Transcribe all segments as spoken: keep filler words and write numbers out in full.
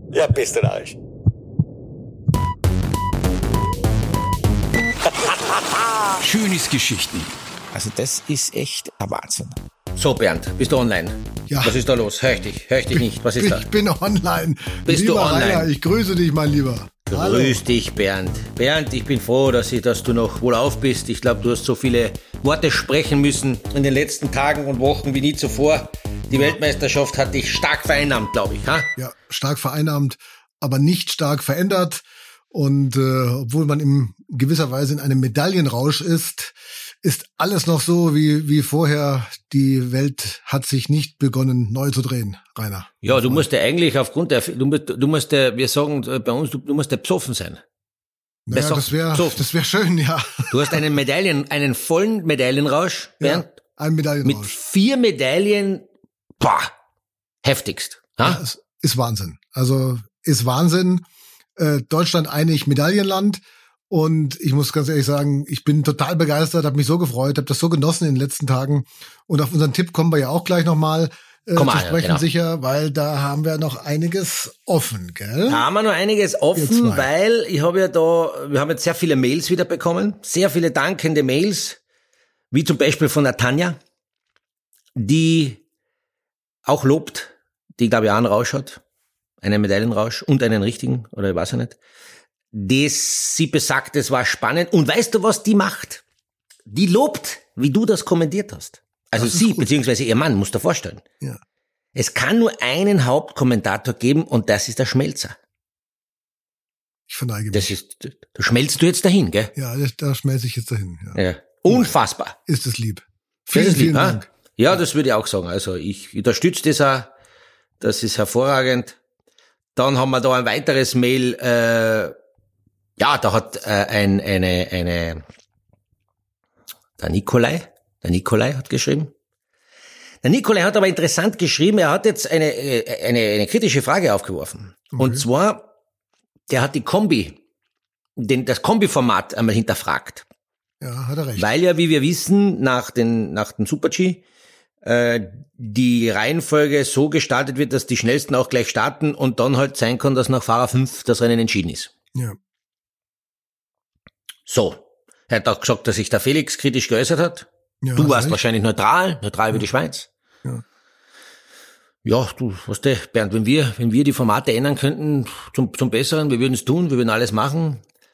Ja, bist du Arsch. Schönes Geschichten. Also das ist echt ein Wahnsinn. So, Bernd, bist du online? Ja. Was ist da los? Hör ich dich, hör ich dich nicht. Was ist ich da? Ich bin online. Bist lieber du online? Rainer, ich grüße dich, mein Lieber. Grüß Hallo. dich, Bernd. Bernd, ich bin froh, dass, ich, dass du noch wohlauf bist. Ich glaube, du hast so viele Worte sprechen müssen in den letzten Tagen und Wochen wie nie zuvor. Die Weltmeisterschaft hat dich stark vereinnahmt, glaube ich. Ha? Ja, stark vereinnahmt, aber nicht stark verändert. Und äh, obwohl man in gewisser Weise in einem Medaillenrausch ist, ist alles noch so wie wie vorher. Die Welt hat sich nicht begonnen, neu zu drehen, Rainer. Ja, du musst ja eigentlich aufgrund der, du musst, du musst ja, wir sagen bei uns, du, du musst ja besoffen sein. Naja, Besser das wäre besoffen. das wäre schön, ja. Du hast einen Medaillen, einen vollen Medaillenrausch, Bernd. Ja, ein Mit Medaillenrausch. vier Medaillen, boah, heftigst. Ha? Ja, es ist Wahnsinn. Also ist Wahnsinn. Äh, Deutschland einig Medaillenland. Und ich muss ganz ehrlich sagen, ich bin total begeistert, habe mich so gefreut, habe das so genossen in den letzten Tagen. Und auf unseren Tipp kommen wir ja auch gleich nochmal äh, Komm zu mal, sprechen, genau. sicher, weil da haben wir noch einiges offen, gell? Da haben wir noch einiges Ihr offen, zwei. weil ich habe ja da, wir haben jetzt sehr viele Mails wieder bekommen, sehr viele dankende Mails, wie zum Beispiel von der Tanja, die auch lobt, die glaube ich auch einen Rausch hat, einen Medaillenrausch und einen richtigen, oder ich weiß ja nicht. Das, sie besagt, es war spannend. Und weißt du, was die macht? Die lobt, wie du das kommentiert hast. Also Das ist sie, gut. beziehungsweise ihr Mann, musst du dir vorstellen. Ja. Es kann nur einen Hauptkommentator geben und das ist der Schmelzer. Ich verneige mich. Das ist, da schmelzt du jetzt dahin, gell? Ja, da, da schmelze ich jetzt dahin. Ja. Ja. Unfassbar. Ist es lieb. Das Vielen, ist lieb, vielen ha? Dank. Ja, das würde ich auch sagen. Also ich unterstütze das auch. Das ist hervorragend. Dann haben wir da ein weiteres Mail, äh, ja, da hat äh, ein, eine, eine, der Nikolai, der Nikolai hat geschrieben. Der Nikolai hat aber interessant geschrieben, er hat jetzt eine, eine, eine kritische Frage aufgeworfen. Okay. Und zwar, der hat die Kombi, den, das Kombi-Format einmal hinterfragt. Ja, hat er recht. Weil ja, wie wir wissen, nach, den, nach dem Super-G äh, die Reihenfolge so gestaltet wird, dass die Schnellsten auch gleich starten und dann halt sein kann, dass nach Fahrer fünf das Rennen entschieden ist. Ja. So, er hat auch gesagt, dass sich der Felix kritisch geäußert hat. Ja, du hast warst recht. wahrscheinlich neutral, neutral wie die Schweiz. Ja. Ja, du, weißt du, Bernd, wenn wir, wenn wir die Formate ändern könnten zum, zum Besseren, wir würden es tun, wir würden alles machen.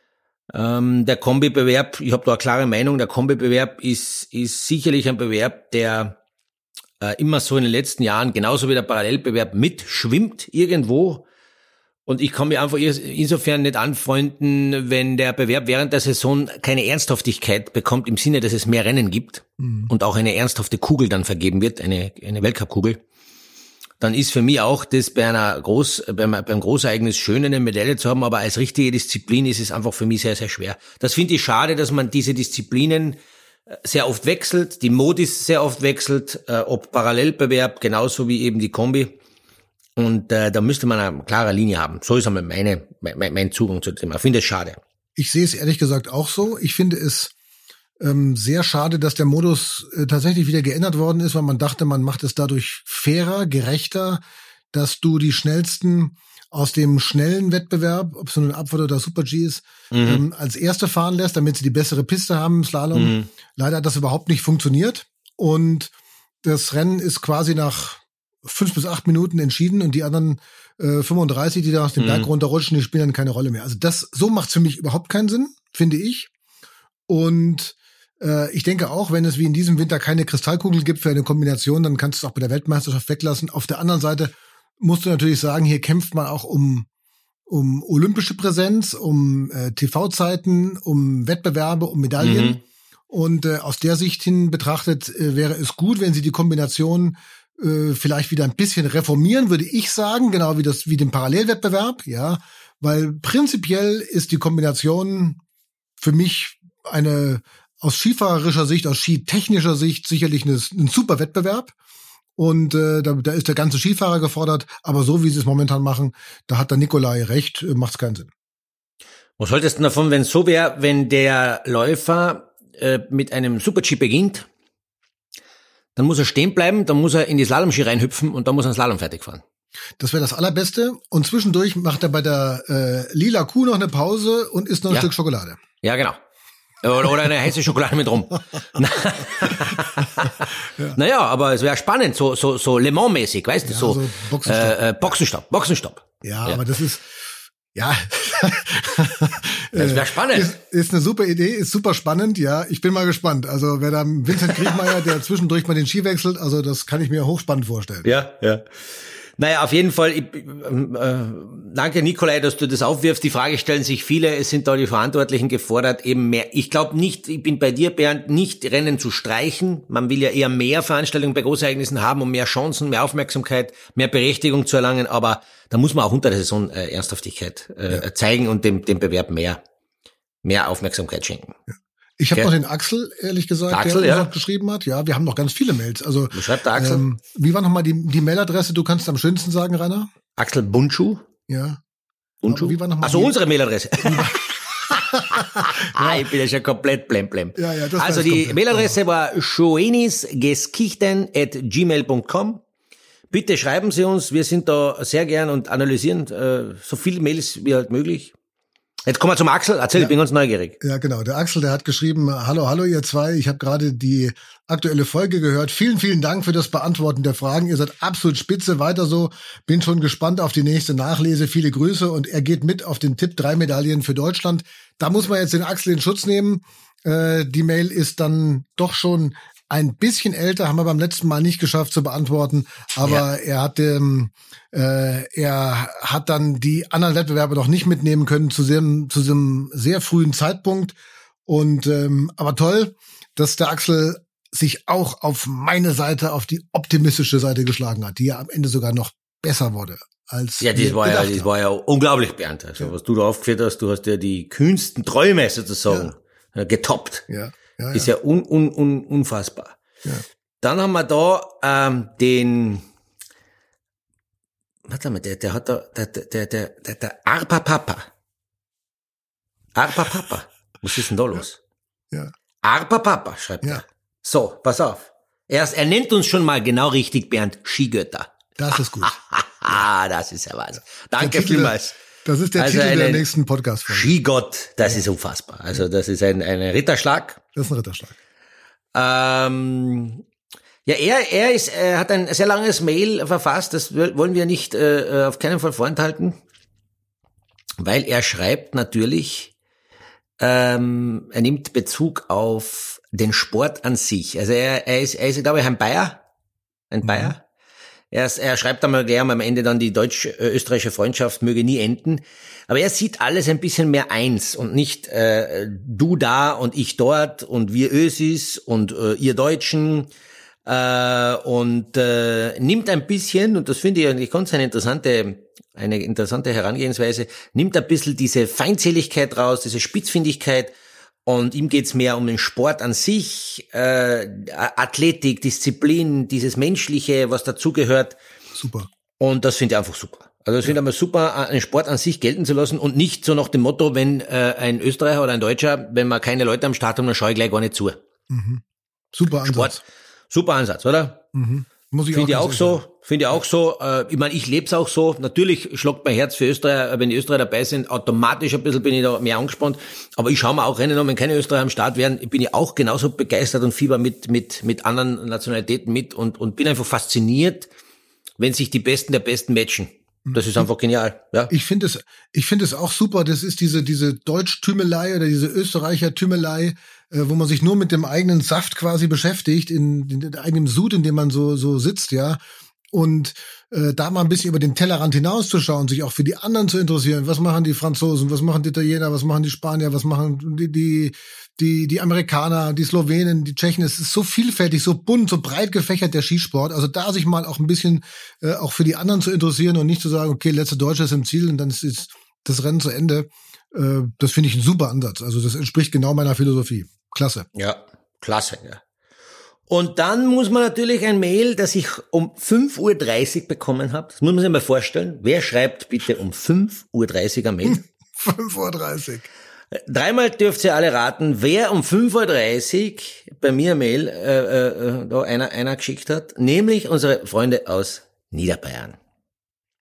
Ähm, der Kombi-Bewerb, ich habe da eine klare Meinung, der Kombi-Bewerb ist, ist sicherlich ein Bewerb, der äh, immer so in den letzten Jahren, genauso wie der Parallelbewerb, mitschwimmt irgendwo. Und ich kann mich einfach insofern nicht anfreunden, wenn der Bewerb während der Saison keine Ernsthaftigkeit bekommt, im Sinne, dass es mehr Rennen gibt Mhm. und auch eine ernsthafte Kugel dann vergeben wird, eine, eine Weltcup-Kugel. Dann ist für mich auch das bei einer Groß, beim, beim Großereignis schön, eine Medaille zu haben, aber als richtige Disziplin ist es einfach für mich sehr, sehr schwer. Das finde ich schade, dass man diese Disziplinen sehr oft wechselt, die Modis sehr oft wechselt, äh, ob Parallelbewerb, genauso wie eben die Kombi. Und äh, da müsste man eine klare Linie haben. So ist einmal meine, mein, mein Zugang zu dem Thema. Ich finde es schade. Ich sehe es ehrlich gesagt auch so. Ich finde es ähm, sehr schade, dass der Modus äh, tatsächlich wieder geändert worden ist, weil man dachte, man macht es dadurch fairer, gerechter, dass du die Schnellsten aus dem schnellen Wettbewerb, ob es nun ein Abfahrt oder Super-G ist, Mhm. ähm, als Erste fahren lässt, damit sie die bessere Piste haben im Slalom. Mhm. Leider hat das überhaupt nicht funktioniert. Und das Rennen ist quasi nach fünf bis acht Minuten entschieden und die anderen äh, fünfunddreißig, die da aus dem Mhm. Berg runterrutschen, die spielen dann keine Rolle mehr. Also das, so macht's für mich überhaupt keinen Sinn, finde ich. Und äh, ich denke auch, wenn es wie in diesem Winter keine Kristallkugel gibt für eine Kombination, dann kannst du es auch bei der Weltmeisterschaft weglassen. Auf der anderen Seite musst du natürlich sagen, hier kämpft man auch um um olympische Präsenz, um äh, T V-Zeiten, um Wettbewerbe, um Medaillen. Mhm. Und äh, aus der Sicht hin betrachtet äh, wäre es gut, wenn sie die Kombination äh, vielleicht wieder ein bisschen reformieren, würde ich sagen, genau wie das wie den Parallelwettbewerb, ja, weil prinzipiell ist die Kombination für mich eine aus skifahrerischer Sicht, aus skitechnischer Sicht sicherlich eine, ein super Wettbewerb. Und äh, da, da ist der ganze Skifahrer gefordert, aber so wie sie es momentan machen, da hat der Nikolai recht, äh, macht es keinen Sinn. Was haltest du davon, wenn es so wäre, wenn der Läufer äh, mit einem Super-G beginnt, dann muss er stehen bleiben, dann muss er in die Slalom-Ski reinhüpfen und dann muss er einen Slalom fertig fahren. Das wäre das Allerbeste. Und zwischendurch macht er bei der äh, Lila Kuh noch eine Pause und isst noch ein Ja. Stück Schokolade. Ja, genau. Oder, oder eine heiße Schokolade mit rum. ja. Naja, aber es wäre spannend, so, so, so Le Mans-mäßig, weißt du, Ja, so, so Boxenstopp. Äh, äh, Boxenstopp, Boxenstopp. Ja, Ja. aber das ist, ja. Das wäre spannend. Ist, ist eine super Idee, ist super spannend, ja. Ich bin mal gespannt. Also wer da Vincent Kriechmeier, der zwischendurch mal den Ski wechselt, also das kann ich mir hochspannend vorstellen. Ja, ja. Naja, auf jeden Fall, ich, äh, danke Nikolai, dass du das aufwirfst. Die Frage stellen sich viele, es sind da die Verantwortlichen gefordert, eben mehr. Ich glaube nicht, ich bin bei dir, Bernd, nicht Rennen zu streichen. Man will ja eher mehr Veranstaltungen bei Großereignissen haben, um mehr Chancen, mehr Aufmerksamkeit, mehr Berechtigung zu erlangen. Aber da muss man auch unter der Saison äh, Ernsthaftigkeit äh, ja. zeigen und dem, dem Bewerb mehr, mehr Aufmerksamkeit schenken. Ja. Ich habe Okay. noch den Axel, ehrlich gesagt, der, Axel, der uns ja. noch geschrieben hat. Ja, wir haben noch ganz viele Mails. Also, Wie schreibt der Axel? Ähm, wie war nochmal die, die Mailadresse? Du kannst am schönsten sagen, Rainer? Axel Bundschuh? Ja. Bundschuh? Aber wie war noch mal Achso, die- unsere Mailadresse. ah, ich bin ja schon komplett blem blem. Ja, ja, das war also jetzt die komplett. Mailadresse war schoenisgeskichten at gmail punkt com. Bitte schreiben Sie uns, wir sind da sehr gern und analysieren äh, so viele Mails wie halt möglich. Jetzt kommen wir zum Axel. Erzähl, Ja. ich bin ganz neugierig. Ja, genau. Der Axel, der hat geschrieben, hallo, hallo ihr zwei, ich habe gerade die aktuelle Folge gehört. Vielen, vielen Dank für das Beantworten der Fragen. Ihr seid absolut spitze, weiter so. Bin schon gespannt auf die nächste Nachlese. Viele Grüße und er geht mit auf den Tipp, drei Medaillen für Deutschland. Da muss man jetzt den Axel in Schutz nehmen. Äh, die Mail ist dann doch schon ein bisschen älter, haben wir beim letzten Mal nicht geschafft zu beantworten, aber Ja. er hat ähm, äh, er hat dann die anderen Wettbewerbe noch nicht mitnehmen können zu diesem zu diesem sehr frühen Zeitpunkt und ähm, aber toll, dass der Axel sich auch auf meine Seite, auf die optimistische Seite geschlagen hat, die ja am Ende sogar noch besser wurde als Ja, das wir war ja, gedacht das haben. war ja unglaublich, Bernd. Also Ja. was du da aufgeführt hast, du hast ja die kühnsten Träume sozusagen äh, getoppt. Ja, ja, Ist ja. ja un, un, un, unfassbar. Ja. Dann haben wir da ähm, den, warte mal, der, der hat da, der, der, der, der, der Arpa Papa. Arpa Papa. Was ist denn da los? Ja. Arpa Papa, schreibt Ja. er. So, pass auf. Er, er nennt uns schon mal genau richtig, Bernd, Skigötter. Das ist gut. Ah, das ist ja was. Danke Der Titel- vielmals. Das ist der Also Titel der einen nächsten Podcast-Folge. Skigott, das ist unfassbar. Also das ist ein, ein Ritterschlag. Das ist ein Ritterschlag. Ähm, ja, er, er ist, er hat ein sehr langes Mail verfasst, das wollen wir nicht äh, auf keinen Fall vorenthalten, weil er schreibt natürlich, ähm, er nimmt Bezug auf den Sport an sich. Also er, er ist, er ist, glaube ich, ein Bayer, ein Bayer. Er, ist, er schreibt einmal gleich am Ende dann, die deutsch-österreichische Freundschaft möge nie enden. Aber er sieht alles ein bisschen mehr eins und nicht äh, du da und ich dort und wir Ösis und äh, ihr Deutschen äh, und äh, nimmt ein bisschen, und das finde ich eigentlich ganz eine interessante, eine interessante Herangehensweise, nimmt ein bisschen diese Feindseligkeit raus, diese Spitzfindigkeit. Und ihm geht's mehr um den Sport an sich, äh, Athletik, Disziplin, dieses Menschliche, was dazugehört. Super. Und das finde ich einfach super. Also das finde ich einmal super, einen Sport an sich gelten zu lassen und nicht so nach dem Motto, wenn äh, ein Österreicher oder ein Deutscher, wenn man keine Leute am Start haben, dann schaue ich gleich gar nicht zu. Mhm. Super Ansatz. Sport, super Ansatz, oder? Mhm. Muss ich Finde ich ganz auch ehrlich so, sagen. finde ich auch so. Äh, ich meine, ich lebe es auch so. Natürlich schlagt mein Herz für Österreich, wenn die Österreicher dabei sind, automatisch ein bisschen bin ich da mehr angespannt. Aber ich schaue mir auch Rennen an, wenn keine Österreicher am Start wären, bin ich auch genauso begeistert und fieber mit mit mit anderen Nationalitäten mit und und bin einfach fasziniert, wenn sich die Besten der Besten matchen. Das ist einfach genial. Ja. Ich finde es, ich finde es auch super. Das ist diese, diese Deutsch-Tümelei oder diese Österreicher-Tümelei, äh, wo man sich nur mit dem eigenen Saft quasi beschäftigt, in, in, in eigenem Sud, in dem man so, so sitzt, ja. Und äh, da mal ein bisschen über den Tellerrand hinauszuschauen, sich auch für die anderen zu interessieren. Was machen die Franzosen? Was machen die Italiener? Was machen die Spanier? Was machen die, die, die, die Amerikaner, die Slowenen, die Tschechen? Es ist so vielfältig, so bunt, so breit gefächert, der Skisport. Also da sich mal auch ein bisschen äh, auch für die anderen zu interessieren und nicht zu sagen, okay, letzte Deutsche ist im Ziel und dann ist jetzt das Rennen zu Ende. Äh, das finde ich ein super Ansatz. Also das entspricht genau meiner Philosophie. Klasse. Ja, klasse, ja. Und dann muss man natürlich ein Mail, das ich um fünf Uhr dreißig bekommen habe. Das muss man sich mal vorstellen. Wer schreibt bitte um fünf Uhr dreißig ein Mail? fünf Uhr dreißig. Dreimal dürft ihr alle raten, wer um fünf Uhr dreißig bei mir ein Mail äh, äh, da einer, einer geschickt hat, nämlich unsere Freunde aus Niederbayern.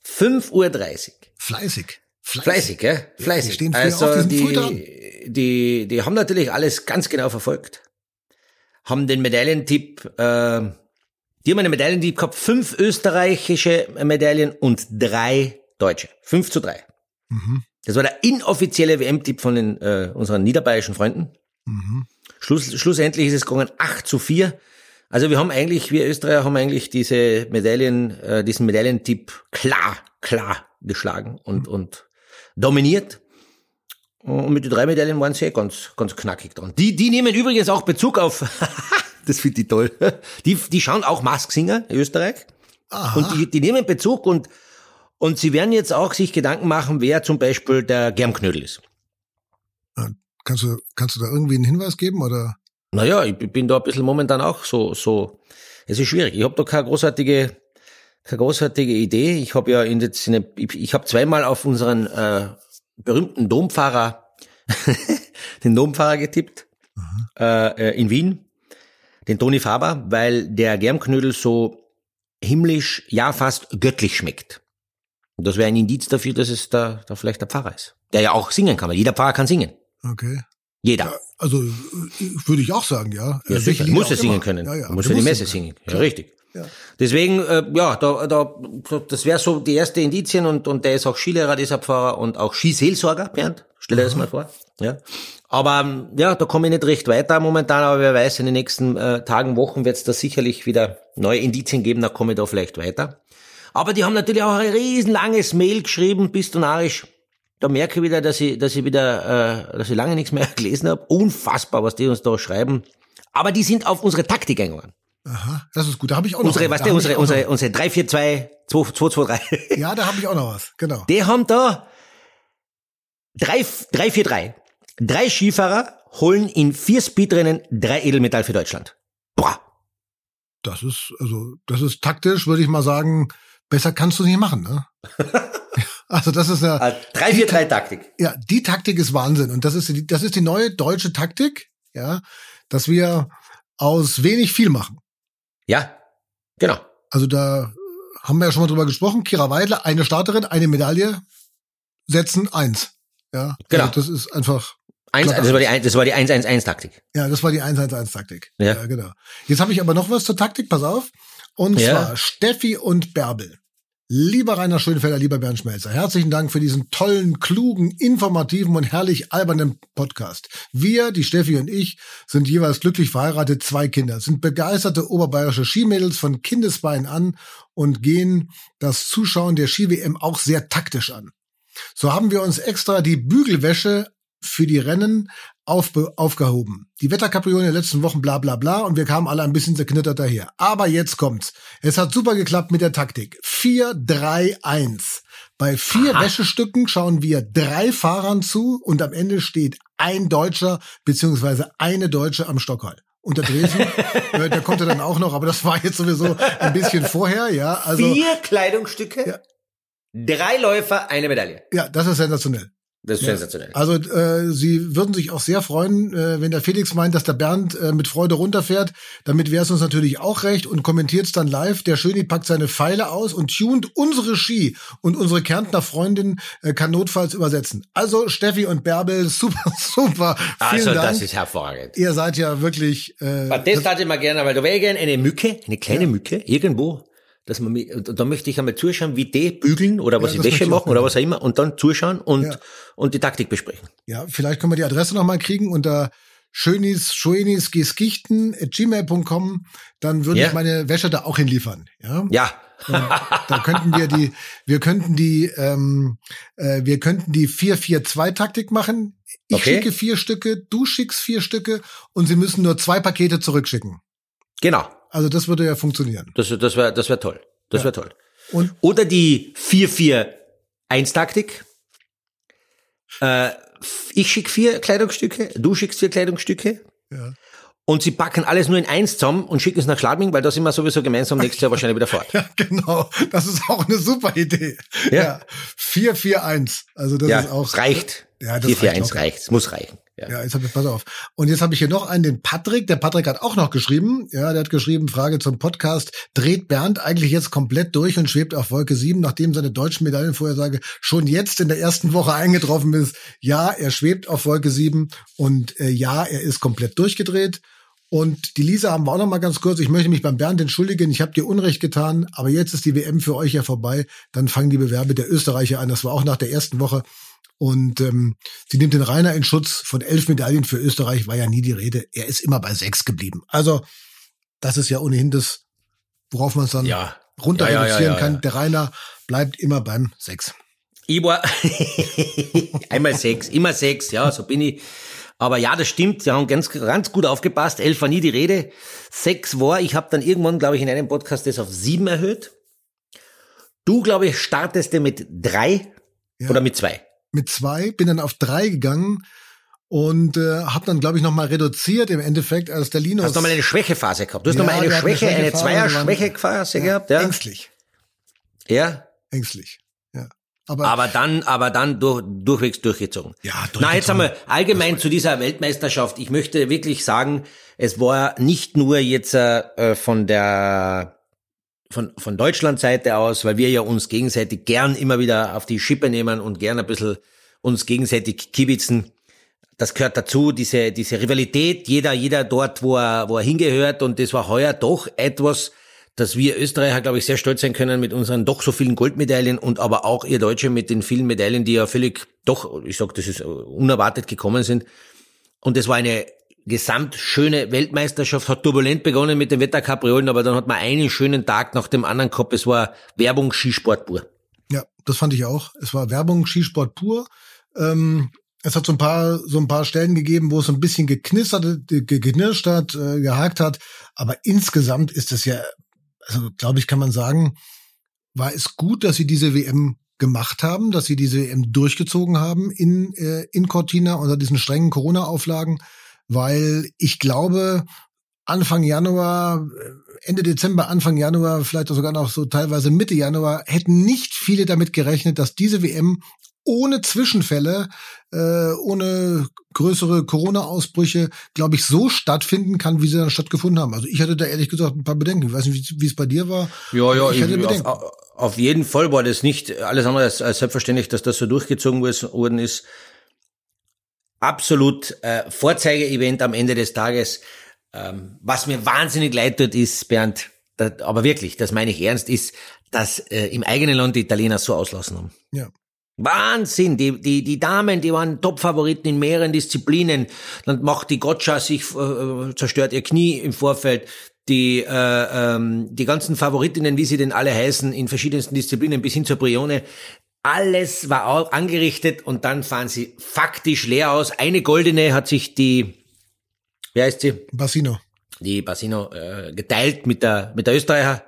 fünf Uhr dreißig. Fleißig. Fleißig, Fleißig gell? Fleißig. Die stehen früh also auf, die sind früh dran. die, die, die haben natürlich alles ganz genau verfolgt. Haben den Medaillentipp, äh, die haben einen Medaillentipp gehabt, fünf österreichische Medaillen und drei deutsche. Fünf zu drei. Mhm. Das war der inoffizielle W M-Tipp von den, äh, unseren niederbayerischen Freunden. Mhm. Schluss, schlussendlich ist es gegangen acht zu vier. Also wir haben eigentlich, wir Österreicher haben eigentlich diese Medaillen, äh, diesen Medaillentipp klar, klar geschlagen und, mhm. und dominiert. Und mit den drei Medaillen waren sie eh ganz, ganz knackig dran. Die, die nehmen übrigens auch Bezug auf, das finde ich toll, die, die schauen auch Mask Singer in Österreich. Aha. Und die, die nehmen Bezug und, und sie werden jetzt auch sich Gedanken machen, wer zum Beispiel der Germknödel ist. Kannst du, kannst du da irgendwie einen Hinweis geben, oder? Naja, ich bin da ein bisschen momentan auch so, so, es ist schwierig. Ich habe da keine großartige, keine großartige Idee. Ich habe ja in jetzt, in, ich, ich habe zweimal auf unseren äh, berühmten Domfahrer, den Domfahrer getippt, äh, in Wien, den Toni Faber, weil der Germknödel so himmlisch, ja fast göttlich schmeckt. Und das wäre ein Indiz dafür, dass es da, da vielleicht der Pfarrer ist, der ja auch singen kann, weil jeder Pfarrer kann singen. Okay. Jeder. Ja, also würde ich auch sagen, ja. Ja, sicher. Muss er singen immer können. Ja, ja. Muss ja die Messe singen. Ja, klar. Richtig. Ja. Deswegen, äh, ja, da, da, das wäre so die erste Indizien und, und der ist auch Skilehrer, dieser Pfarrer und auch Skiseelsorger, Bernd. Stell dir das mal vor. Ja. Aber, ja, da komme ich nicht recht weiter momentan, aber wer weiß, in den nächsten äh, Tagen, Wochen wird es da sicherlich wieder neue Indizien geben, da komme ich da vielleicht weiter. Aber die haben natürlich auch ein riesenlanges Mail geschrieben, bist du narrisch. Da merke ich wieder, dass ich, dass ich wieder, äh, dass ich lange nichts mehr gelesen habe. Unfassbar, was die uns da schreiben. Aber die sind auf unsere Taktik eingegangen. Aha, das ist gut. Da habe ich auch unsere, noch was. Weißt du, unsere, unsere, unsere drei vier zwei zwei zwei drei. Ja, da habe ich auch noch was. Genau. Die haben da drei vier drei. Drei Skifahrer holen in vier Speedrennen drei Edelmetall für Deutschland. Boah. Das ist, also, das ist taktisch, würde ich mal sagen, besser kannst du nicht machen, ne? Also das ist ja drei vier drei Taktik. Ja, die Taktik ist Wahnsinn und das ist die, das ist die neue deutsche Taktik, ja, dass wir aus wenig viel machen. Ja, genau. Also da haben wir ja schon mal drüber gesprochen. Kira Weidler, eine Starterin, eine Medaille, setzen eins. Ja, genau. Also das ist einfach. Eins, das war die das war die eins eins eins Taktik. Ja, das war die eins eins eins Taktik. Ja, ja genau. Jetzt habe ich aber noch was zur Taktik. Pass auf. Und ja. zwar Steffi und Bärbel. Lieber Rainer Schönfelder, lieber Bernd Schmelzer, herzlichen Dank für diesen tollen, klugen, informativen und herrlich albernen Podcast. Wir, die Steffi und ich, sind jeweils glücklich verheiratet, zwei Kinder, sind begeisterte oberbayerische Skimädels von Kindesbeinen an und gehen das Zuschauen der Ski-W M auch sehr taktisch an. So haben wir uns extra die Bügelwäsche für die Rennen auf, aufgehoben. Die Wetterkapriolen der letzten Wochen bla bla bla und wir kamen alle ein bisschen zerknittert daher. Aber jetzt kommt's. Es hat super geklappt mit der Taktik. vier drei eins. Bei vier Aha. Wäschestücken schauen wir drei Fahrern zu und am Ende steht ein Deutscher beziehungsweise eine Deutsche am Stockheil. Unter Dresden, äh, der kommt ja dann auch noch, aber das war jetzt sowieso ein bisschen vorher, ja. Also vier Kleidungsstücke, ja. Drei Läufer, eine Medaille. Ja, das ist sensationell. Das ist ja. sensationell. Also äh, Sie würden sich auch sehr freuen, äh, wenn der Felix meint, dass der Bernd äh, mit Freude runterfährt. Damit wäre es uns natürlich auch recht und kommentiert es dann live. Der Schöni packt seine Pfeile aus und tunt unsere Ski und unsere Kärntner Freundin äh, kann notfalls übersetzen. Also Steffi und Bärbel, super, super. Vielen also Dank. Das ist hervorragend. Ihr seid ja wirklich... Äh, das das hatte ich mal gerne, weil da wäre ich gerne eine Mücke, eine kleine ja. Mücke, irgendwo. Dass man mich, da möchte ich einmal zuschauen, wie die bügeln oder was ja, sie Wäsche machen oder was auch immer und dann zuschauen und, ja. und die Taktik besprechen. Ja, vielleicht können wir die Adresse nochmal kriegen unter schönis, schönis, geskichten at gmail punkt com. Dann würde ja. ich meine Wäsche da auch hinliefern. Ja. Ja. Da könnten wir die, wir könnten die, ähm, äh, wir könnten die vier vier zwei Taktik machen. Ich okay. schicke vier Stücke, du schickst vier Stücke und sie müssen nur zwei Pakete zurückschicken. Genau. Also das würde ja funktionieren. Das, das wäre das wär toll. Das ja. wäre toll. Und? Oder die vier vier eins Taktik. Äh, ich schicke vier Kleidungsstücke, du schickst vier Kleidungsstücke. Ja. Und sie packen alles nur in eins zusammen und schicken es nach Schladming, weil da sind wir sowieso gemeinsam nächstes Jahr wahrscheinlich wieder fort. Ja, genau. Das ist auch eine super Idee. Ja. ja. vier vier eins. Also das ja, ist auch. Reicht. Ja, das vier vier eins reicht. Es muss reichen. Ja, ja jetzt habe ich, pass auf. Und jetzt habe ich hier noch einen, den Patrick. Der Patrick hat auch noch geschrieben. Ja, der hat geschrieben, Frage zum Podcast. Dreht Bernd eigentlich jetzt komplett durch und schwebt auf Wolke sieben, nachdem seine deutschen Medaillenvorhersage schon jetzt in der ersten Woche eingetroffen ist? Ja, er schwebt auf Wolke sieben und äh, ja, er ist komplett durchgedreht. Und die Lisa haben wir auch noch mal ganz kurz. Ich möchte mich beim Bernd entschuldigen. Ich habe dir Unrecht getan, aber jetzt ist die W M für euch ja vorbei. Dann fangen die Bewerbe der Österreicher an. Das war auch nach der ersten Woche. Und ähm, sie nimmt den Rainer in Schutz. Von elf Medaillen für Österreich war ja nie die Rede. Er ist immer bei sechs geblieben. Also das ist ja ohnehin das, worauf man es dann ja. runter ja, ja, reduzieren ja, ja, ja. kann. Der Rainer bleibt immer beim sechs. Ich war einmal sechs, immer sechs, ja, so bin ich. Aber ja, das stimmt, sie haben ganz, ganz gut aufgepasst. Elf war nie die Rede. Sechs war, ich habe dann irgendwann, glaube ich, in einem Podcast das auf sieben erhöht. Du, glaube ich, startest mit drei Ja. oder mit zwei. Mit zwei, bin dann auf drei gegangen und äh, habe dann, glaube ich, nochmal reduziert im Endeffekt, als der Linus... Hast du nochmal eine Schwächephase gehabt? Du hast Ja, nochmal eine wir hatten eine Schwäche, eine Schwächephase, Zweier-Schwächephase ja, gehabt, ja? Ängstlich, Ja. ängstlich, ja. Aber, Aber dann, aber dann durch, durchwegs durchgezogen. ja, Na, jetzt durchgezogen. einmal allgemein zu dieser Weltmeisterschaft. Ich möchte wirklich sagen, es war nicht nur jetzt äh, von der von von Deutschland Seite aus, weil wir ja uns gegenseitig gern immer wieder auf die Schippe nehmen und gern ein bisschen uns gegenseitig kibitzen. Das gehört dazu, diese diese Rivalität, jeder jeder dort, wo er wo er hingehört, und das war heuer doch etwas, dass wir Österreicher, glaube ich, sehr stolz sein können mit unseren doch so vielen Goldmedaillen, und aber auch ihr Deutsche mit den vielen Medaillen, die ja völlig doch, ich sag, das ist unerwartet gekommen sind. Und es war eine gesamt schöne Weltmeisterschaft, hat turbulent begonnen mit den Wetterkapriolen, aber dann hat man einen schönen Tag nach dem anderen gehabt. Es war Werbung, Skisport pur. Ja, das fand ich auch. Es war Werbung, Skisport pur. Ähm, es hat so ein paar so ein paar Stellen gegeben, wo es so ein bisschen geknistert, geknirscht hat, äh, gehakt hat. Aber insgesamt ist es ja, also glaube ich, kann man sagen, war es gut, dass sie diese W M gemacht haben, dass sie diese W M durchgezogen haben in äh, in Cortina unter diesen strengen Corona-Auflagen, weil ich glaube, Anfang Januar, Ende Dezember, Anfang Januar, vielleicht sogar noch so teilweise Mitte Januar, hätten nicht viele damit gerechnet, dass diese W M ohne Zwischenfälle, äh, ohne größere Corona-Ausbrüche, glaube ich, so stattfinden kann, wie sie dann stattgefunden haben. Also ich hatte da ehrlich gesagt ein paar Bedenken. Ich weiß nicht, wie es bei dir war. Ja, ja, ich hatte ich, Bedenken. auf, auf jeden Fall war das nicht alles andere als, als selbstverständlich, dass das so durchgezogen worden ist. Absolut äh, Vorzeige-Event am Ende des Tages. Ähm, was mir wahnsinnig leid tut, ist, Bernd, da, aber wirklich, das meine ich ernst, ist, dass äh, im eigenen Land die Italiener so auslassen haben. Ja. Wahnsinn, die, die, die Damen, die waren Top-Favoriten in mehreren Disziplinen. Dann macht die Gotcha sich, äh, zerstört ihr Knie im Vorfeld. Die, äh, ähm, die ganzen Favoritinnen, wie sie denn alle heißen, in verschiedensten Disziplinen bis hin zur Brione. Alles war auch angerichtet, und dann fahren sie faktisch leer aus. Eine goldene hat sich die, wie heißt sie? Bassino. Die Bassino äh, geteilt mit der, mit der Österreicher,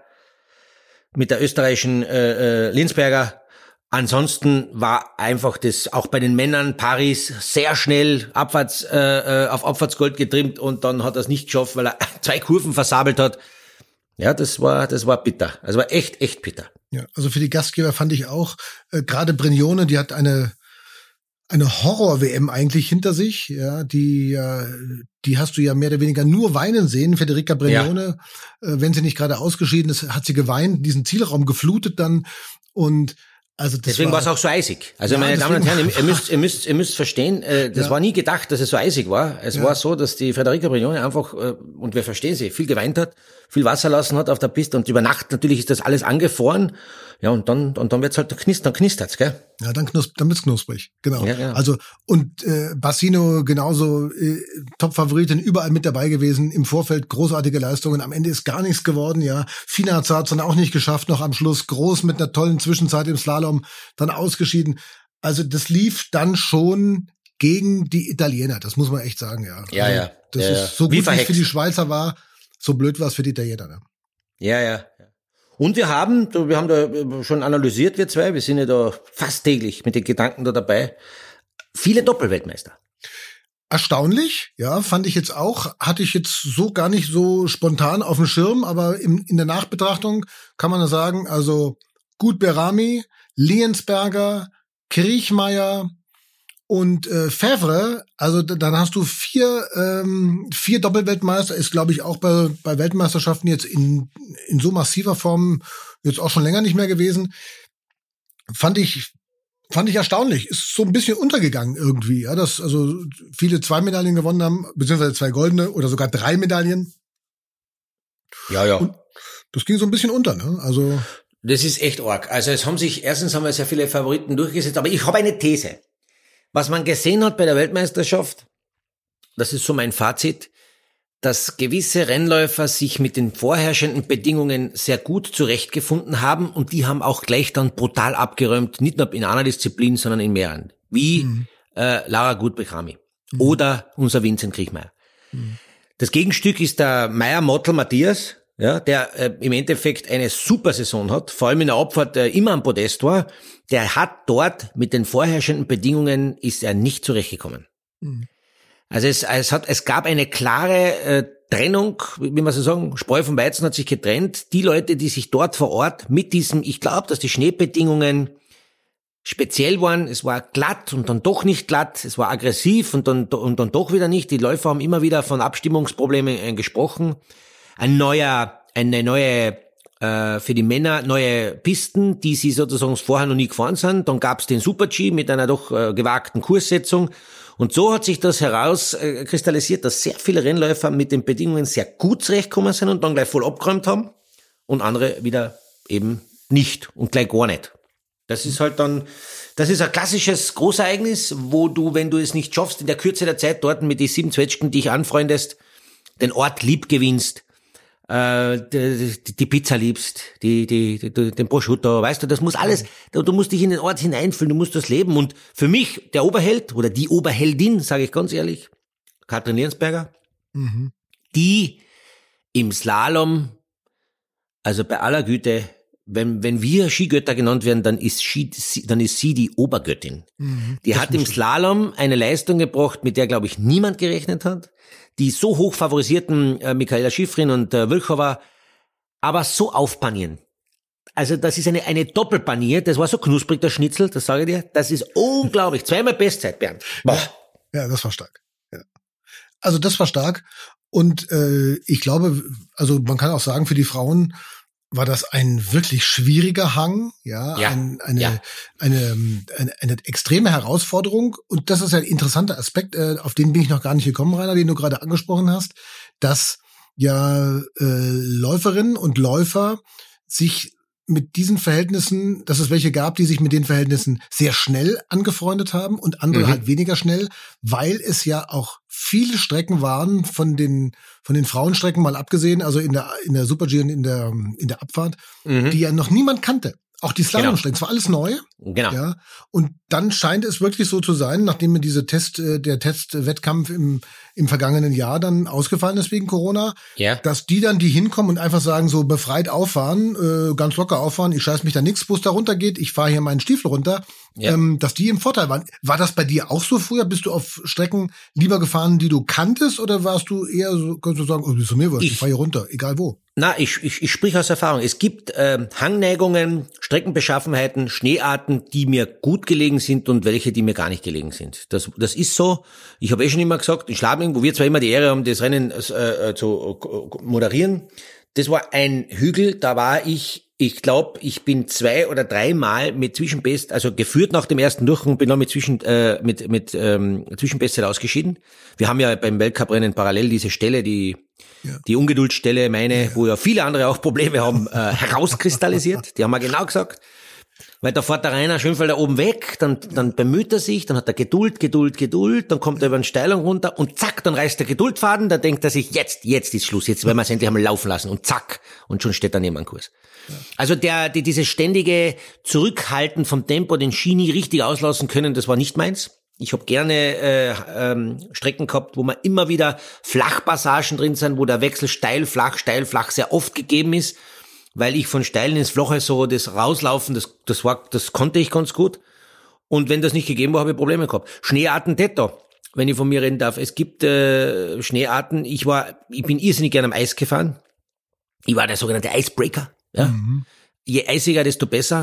mit der österreichischen äh, äh, Linsberger. Ansonsten war einfach das auch bei den Männern Paris sehr schnell abwärts äh, auf Abfahrtsgold getrimmt, und dann hat er es nicht geschafft, weil er zwei Kurven versabelt hat. Ja, das war das war bitter. Also war echt echt bitter. Ja, also für die Gastgeber fand ich auch äh, gerade Brignone, die hat eine eine Horror-W M eigentlich hinter sich. Ja, die äh, die hast du ja mehr oder weniger nur weinen sehen. Federica Brignone, ja. äh, wenn sie nicht gerade ausgeschieden ist, hat sie geweint, diesen Zielraum geflutet dann, und also das deswegen war es auch so eisig. Also, ja, meine Damen und Herren, ihr müsst, ihr müsst, ihr müsst verstehen, äh, das ja. war nie gedacht, dass es so eisig war. Es ja. war so, dass die Federica Brignone einfach, äh, und wir verstehen sie, viel geweint hat, viel Wasser lassen hat auf der Piste, und über Nacht natürlich ist das alles angefroren. Ja, und dann, und dann wird's halt knistern, dann knistert's, gell? Ja, dann knusp, dann wird's knusprig. Genau. Ja, genau. Also, und, äh, Bassino genauso, äh, Top-Favoritin, überall mit dabei gewesen, im Vorfeld großartige Leistungen, am Ende ist gar nichts geworden, ja. Finaz hat's dann auch nicht geschafft, noch am Schluss groß mit einer tollen Zwischenzeit im Slalom, dann ausgeschieden. Also, das lief dann schon gegen die Italiener, das muss man echt sagen, ja. Ja, also, ja. Das ja, ist ja. so gut, wie es für die Schweizer war, so blöd war es für die Italiener, ne? Ja, ja. Und wir haben, wir haben da schon analysiert, wir zwei, wir sind ja da fast täglich mit den Gedanken da dabei, viele Doppelweltmeister. Erstaunlich, ja, fand ich jetzt auch, hatte ich jetzt so gar nicht so spontan auf dem Schirm, aber in, in der Nachbetrachtung kann man sagen, also Gut Berami, Liensberger, Kriechmeier Und äh, Favre, also dann hast du vier ähm, vier Doppelweltmeister, ist glaube ich auch bei bei Weltmeisterschaften jetzt in in so massiver Form jetzt auch schon länger nicht mehr gewesen. Fand ich fand ich erstaunlich. Ist so ein bisschen untergegangen irgendwie, ja, dass also viele zwei Medaillen gewonnen haben, beziehungsweise zwei goldene oder sogar drei Medaillen. Ja, ja. Und das ging so ein bisschen unter, ne? Also das ist echt arg. Also es haben sich erstens haben wir sehr viele Favoriten durchgesetzt, aber ich habe eine These. Was man gesehen hat bei der Weltmeisterschaft, das ist so mein Fazit, dass gewisse Rennläufer sich mit den vorherrschenden Bedingungen sehr gut zurechtgefunden haben und die haben auch gleich dann brutal abgeräumt, nicht nur in einer Disziplin, sondern in mehreren. Wie mhm. äh, Lara Gut-Bekrami mhm. oder unser Vincent Kriechmeier. Mhm. Das Gegenstück ist der Meier-Mottl Matthias, ja, der äh, im Endeffekt eine super Saison hat, vor allem in der Abfahrt äh, immer am Podest war. Der hat dort mit den vorherrschenden Bedingungen ist er nicht zurechtgekommen. Mhm. Also es, es hat, es gab eine klare äh, Trennung, wie man so sagen, Spreu vom Weizen hat sich getrennt. Die Leute, die sich dort vor Ort mit diesem, ich glaube, dass die Schneebedingungen speziell waren, es war glatt und dann doch nicht glatt, es war aggressiv und dann, und dann doch wieder nicht. Die Läufer haben immer wieder von Abstimmungsproblemen äh, gesprochen. Ein neuer, eine neue, äh, für die Männer neue Pisten, die sie sozusagen vorher noch nie gefahren sind. Dann gab's den Super-G mit einer doch äh, gewagten Kurssetzung. Und so hat sich das herauskristallisiert, dass sehr viele Rennläufer mit den Bedingungen sehr gut zurechtgekommen sind und dann gleich voll abgeräumt haben und andere wieder eben nicht und gleich gar nicht. Das ist halt dann, das ist ein klassisches Großereignis, wo du, wenn du es nicht schaffst, in der Kürze der Zeit dort mit die sieben Zwetschgen dich anfreundest, den Ort lieb gewinnst, äh, die, die Pizza liebst, die, die, die, den Prosciutto, weißt du, das muss alles, du, du musst dich in den Ort hineinfühlen, du musst das leben. Und für mich, der Oberheld oder die Oberheldin, sage ich ganz ehrlich, Katrin Liensberger, mhm. die im Slalom, also bei aller Güte, wenn, wenn wir Skigötter genannt werden, dann ist, Ski, dann ist sie die Obergöttin. Mhm, die hat im Slalom eine Leistung gebracht, mit der, glaube ich, niemand gerechnet hat. Die so hoch favorisierten äh, Michaela Schifrin und äh, Vlhova, aber so aufpanieren. Also das ist eine eine Doppelpanier, das war so knusprig, der Schnitzel, das sage ich dir. Das ist unglaublich. Zweimal Bestzeit, Bernd. Boah. Ja, das war stark. Ja. Also das war stark. Und äh, ich glaube, also man kann auch sagen, für die Frauen war das ein wirklich schwieriger Hang, ja, ja, ein, eine, ja. Eine, eine, eine extreme Herausforderung. Und das ist ein interessanter Aspekt, äh, auf den bin ich noch gar nicht gekommen, Rainer, den du gerade angesprochen hast, dass ja äh, Läuferinnen und Läufer sich mit diesen Verhältnissen, dass es welche gab, die sich mit den Verhältnissen sehr schnell angefreundet haben und andere mhm. halt weniger schnell, weil es ja auch viele Strecken waren von den von den Frauenstrecken mal abgesehen, also in der in der Super-G und in der in der Abfahrt, mhm. die ja noch niemand kannte. Auch die Slalomstrecken, es war alles neu. Genau. Ja. Und dann scheint es wirklich so zu sein, nachdem mir diese Test, der Testwettkampf im, im vergangenen Jahr dann ausgefallen ist wegen Corona, ja. dass die dann, die hinkommen und einfach sagen, so befreit auffahren, äh, ganz locker auffahren, ich scheiß mich da nix, wo es da runtergeht, ich fahre hier meinen Stiefel runter, ja. ähm, dass die im Vorteil waren. War das bei dir auch so früher? Bist du auf Strecken lieber gefahren, die du kanntest, oder warst du eher so, kannst du sagen, oh, bist du mir wurscht, ich, ich fahre hier runter, egal wo? Na, ich, ich, ich sprich aus Erfahrung. Es gibt äh, Hangneigungen, Streckenbeschaffenheiten, Schneearten, die mir gut gelegen sind und welche, die mir gar nicht gelegen sind. Das, das ist so. Ich habe eh schon immer gesagt, in Schladming, wo wir zwar immer die Ehre haben, das Rennen äh, zu äh, moderieren, das war ein Hügel, da war ich, ich glaube, ich bin zwei oder dreimal mit Zwischenbest, also geführt nach dem ersten Durchgang, bin dann mit Zwischen äh, mit mit ähm, Zwischenbestzeit ausgeschieden. Wir haben ja beim Weltcuprennen parallel diese Stelle, die ja. die Ungeduldstelle, meine, ja. wo ja viele andere auch Probleme haben, äh, herauskristallisiert. Die haben wir genau gesagt. Weil da fährt der Rainer Schönfelder oben weg, dann, dann bemüht er sich, dann hat er Geduld, Geduld, Geduld, dann kommt er über den Steilung runter und zack, dann reißt der Geduldfaden, da denkt er sich, jetzt, jetzt ist Schluss, jetzt werden wir es endlich einmal laufen lassen und zack, und schon steht er neben am Kurs. Ja. Also der, die, dieses ständige Zurückhalten vom Tempo, den Ski nie richtig auslassen können, das war nicht meins. Ich habe gerne äh, ähm, Strecken gehabt, wo man immer wieder Flachpassagen drin sind, wo der Wechsel steil, flach, steil, flach sehr oft gegeben ist. Weil ich von Steilen ins Flache so das Rauslaufen, das das war, das konnte ich ganz gut. Und wenn das nicht gegeben war, habe ich Probleme gehabt. Schneearten Tetto, wenn ich von mir reden darf. Es gibt äh, Schneearten. Ich war, ich bin irrsinnig gerne am Eis gefahren. Ich war der sogenannte Icebreaker. Ja. Mhm. Je eisiger, desto besser.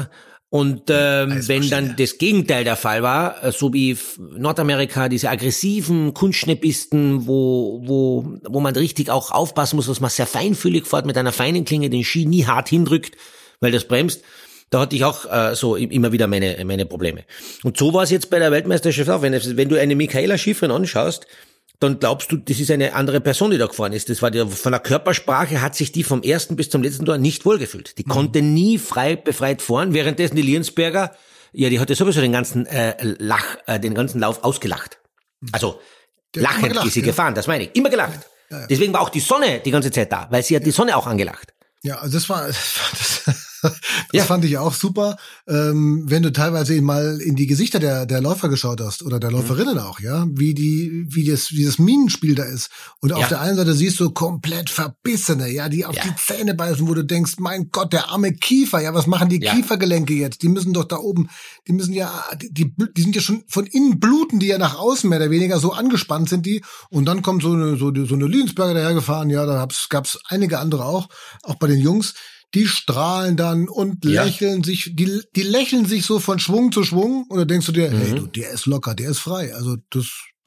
Und ähm, wenn dann das Gegenteil der Fall war, äh, so wie Nordamerika, diese aggressiven Kunstschneepisten, wo wo wo man richtig auch aufpassen muss, dass man sehr feinfühlig fährt, mit einer feinen Klinge den Ski nie hart hindrückt, weil das bremst. Da hatte ich auch äh, so immer wieder meine meine Probleme. Und so war es jetzt bei der Weltmeisterschaft auch. Wenn, wenn du eine Michaela Schifrin anschaust, dann glaubst du, das ist eine andere Person, die da gefahren ist. Das war die, von der Körpersprache hat sich die vom ersten bis zum letzten Tor nicht wohlgefühlt. Die mhm. konnte nie frei befreit fahren, währenddessen die Liensberger, ja, die hatte sowieso den ganzen äh, Lach, äh, den ganzen Lauf ausgelacht. Also der lachend gelacht, ist sie ja. gefahren, das meine ich. Immer gelacht. Ja, ja. Deswegen war auch die Sonne die ganze Zeit da, weil sie hat ja. die Sonne auch angelacht. Ja, also das war, das, das ja. fand ich auch super. Ähm, wenn du teilweise mal in die Gesichter der der Läufer geschaut hast oder der Läuferinnen mhm. auch, ja, wie die wie das wie das Minenspiel da ist. Und auf ja. der einen Seite siehst du komplett Verbissene, ja, die auf ja. die Zähne beißen, wo du denkst, mein Gott, der arme Kiefer, ja, was machen die ja. Kiefergelenke jetzt? Die müssen doch da oben, die müssen ja, die die sind ja schon von innen bluten, die ja nach außen mehr oder weniger so angespannt sind die. Und dann kommt so eine so, so eine Liensberger dahergefahren, ja, da gab's gab's einige andere auch, auch bei den Jungs. Die strahlen dann und ja. lächeln sich, die, die lächeln sich so von Schwung zu Schwung und dann denkst du dir, mhm. hey, du, der ist locker, der ist frei. Also das,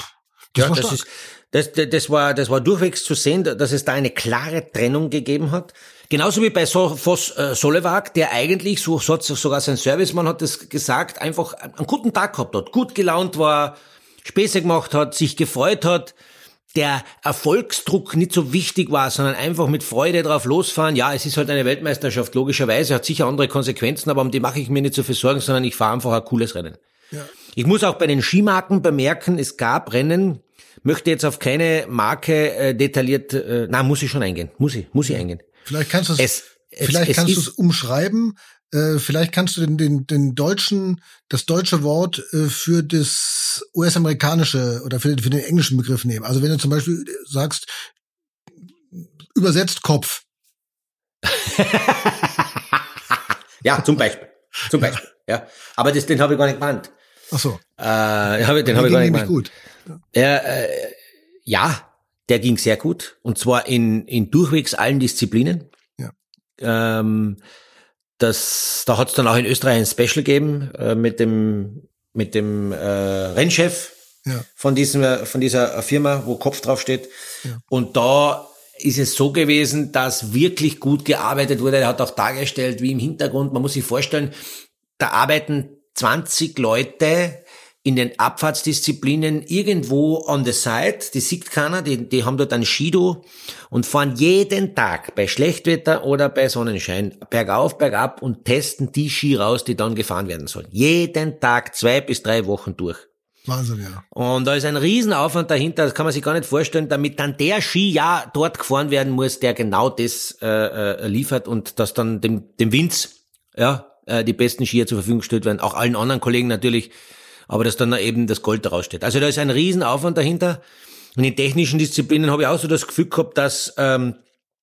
das ja, war das stark. ist, das, das war, das war durchwegs zu sehen, dass es da eine klare Trennung gegeben hat. Genauso wie bei so, Vos äh, Solewag, der eigentlich, so, so hat sogar sein Servicemann hat das gesagt, einfach einen guten Tag gehabt hat, gut gelaunt war, Späße gemacht hat, sich gefreut hat, der Erfolgsdruck nicht so wichtig war, sondern einfach mit Freude drauf losfahren. Ja, es ist halt eine Weltmeisterschaft, logischerweise, hat sicher andere Konsequenzen, aber um die mache ich mir nicht so viel Sorgen, sondern ich fahre einfach ein cooles Rennen. Ja. Ich muss auch bei den Skimarken bemerken, es gab Rennen, möchte jetzt auf keine Marke äh, detailliert, äh, na muss ich schon eingehen, muss ich, muss ich eingehen. Vielleicht kannst du es, vielleicht es kannst du es umschreiben. Äh, vielleicht kannst du den, den, den deutschen, das deutsche Wort äh, für das U S-amerikanische oder für, für den englischen Begriff nehmen. Also wenn du zum Beispiel sagst, übersetzt Kopf. Ja, zum Beispiel. Zum Beispiel, ja. ja. Aber das, den habe ich gar nicht gemeint. Ach so. Äh, den habe den hab ich gar nicht gemeint. Gut. Ja, äh, ja, der ging sehr gut. Und zwar in, in durchwegs allen Disziplinen. Ja. Ähm, Das, da hat es dann auch in Österreich ein Special gegeben äh, mit dem mit dem äh, Rennchef ja. von diesem von dieser Firma, wo Kopf drauf steht. Ja. Und da ist es so gewesen, dass wirklich gut gearbeitet wurde. Er hat auch dargestellt, wie im Hintergrund. Man muss sich vorstellen, da arbeiten zwanzig Leute in den Abfahrtsdisziplinen irgendwo on the side, die sieht keiner, die, die haben dort ein Skido und fahren jeden Tag bei Schlechtwetter oder bei Sonnenschein bergauf, bergab und testen die Ski raus, die dann gefahren werden sollen. Jeden Tag, zwei bis drei Wochen durch. Wahnsinn, ja. Und da ist ein Riesenaufwand dahinter, das kann man sich gar nicht vorstellen, damit dann der Ski ja dort gefahren werden muss, der genau das äh, äh, liefert und dass dann dem, dem Winz ja, äh, die besten Skier zur Verfügung gestellt werden, auch allen anderen Kollegen natürlich, aber dass dann eben das Gold daraus steht. Also da ist ein Riesenaufwand dahinter. Und in technischen Disziplinen habe ich auch so das Gefühl gehabt, dass ähm,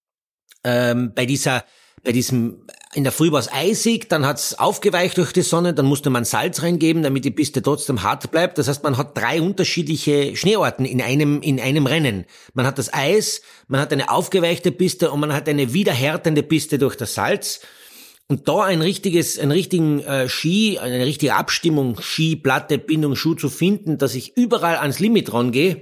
ähm, bei dieser, bei diesem, in der Früh war es eisig, dann hat es aufgeweicht durch die Sonne, dann musste man Salz reingeben, damit die Piste trotzdem hart bleibt. Das heißt, man hat drei unterschiedliche Schneeorten in einem in einem Rennen. Man hat das Eis, man hat eine aufgeweichte Piste und man hat eine wiederhärtende Piste durch das Salz. Und da ein richtiges, einen richtigen äh, Ski, eine richtige Abstimmung, Ski, Platte, Bindung, Schuh zu finden, dass ich überall ans Limit rangehe,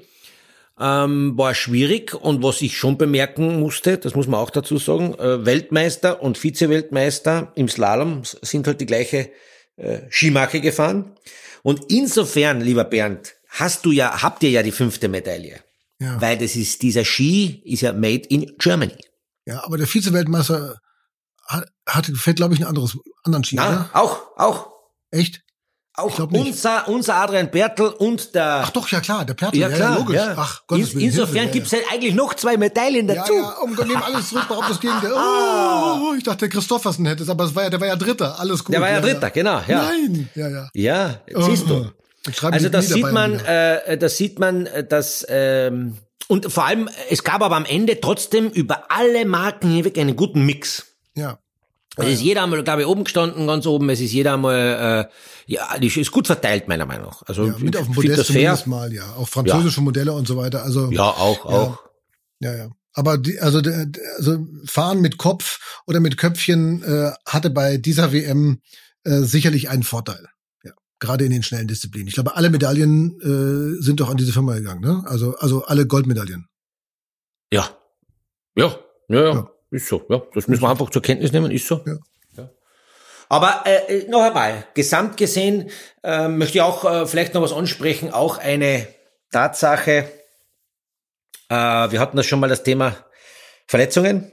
ähm, war schwierig. Und was ich schon bemerken musste, das muss man auch dazu sagen, äh, Weltmeister und Vize-Weltmeister im Slalom sind halt die gleiche äh, Skimarke gefahren. Und insofern, lieber Bernd, hast du ja, habt ihr ja die fünfte Medaille. Ja. Weil das ist, dieser Ski ist ja made in Germany. Ja, aber der Vize-Weltmeister hat, hat fährt, glaube ich, ein anderes, anderen Ski, Na, oder? auch, auch. Echt? Auch unser, unser Adrian Pertl und der... Ach doch, ja klar, der Pertl, ja, klar, ja, logisch. Ja. Ach, Gottes In, insofern Hilfe, gibt's ja eigentlich noch zwei Medaillen dazu. Ja, ja, um, nehmen alles zurück, warum das Gegenteil. Oh, ich dachte, der Christoffersen hätte es, aber es war ja, der war ja Dritter, alles gut. Der war ja, ja Dritter, ja. genau, ja. Nein, ja, ja. Ja, siehst du. Also das sieht man, äh, das sieht man, dass, ähm, und vor allem, es gab aber am Ende trotzdem über alle Marken hinweg einen guten Mix. Ja. Es ist jeder einmal, glaube ich, oben gestanden, ganz oben. Es ist jeder einmal, äh, ja, die ist gut verteilt, meiner Meinung nach. Also, ja, mit auf dem Podest zumindest mal, ja. Auch französische ja. Modelle und so weiter. Also, ja, auch, ja, auch. Ja, ja. Aber die, also, also, Fahren mit Kopf oder mit Köpfchen, äh, hatte bei dieser W M, äh, sicherlich ein Vorteil. Ja, gerade in den schnellen Disziplinen. Ich glaube, alle Medaillen äh, sind doch an diese Firma gegangen, ne? Also, also alle Goldmedaillen. Ja. Ja, ja, ja, ja. Ist so. Ja, das müssen wir einfach zur Kenntnis nehmen, ist so. Ja. Ja. Aber äh, noch einmal, gesamt gesehen äh, möchte ich auch äh, vielleicht noch was ansprechen, auch eine Tatsache. Äh, wir hatten das schon mal, das Thema Verletzungen.